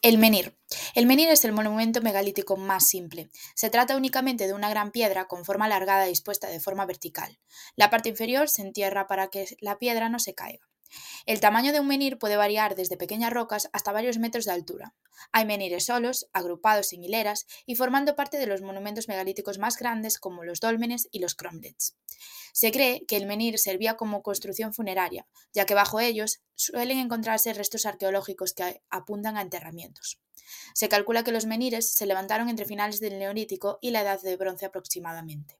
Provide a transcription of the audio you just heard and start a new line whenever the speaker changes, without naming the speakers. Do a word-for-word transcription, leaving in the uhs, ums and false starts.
El menhir. El menhir es el monumento megalítico más simple. Se trata únicamente de una gran piedra con forma alargada dispuesta de forma vertical. La parte inferior se entierra para que la piedra no se caiga. El tamaño de un menhir puede variar desde pequeñas rocas hasta varios metros de altura. Hay menhires solos, agrupados en hileras y formando parte de los monumentos megalíticos más grandes como los dólmenes y los cromlechs. Se cree que el menhir servía como construcción funeraria, ya que bajo ellos suelen encontrarse restos arqueológicos que apuntan a enterramientos. Se calcula que los menhires se levantaron entre finales del Neolítico y la Edad de Bronce aproximadamente.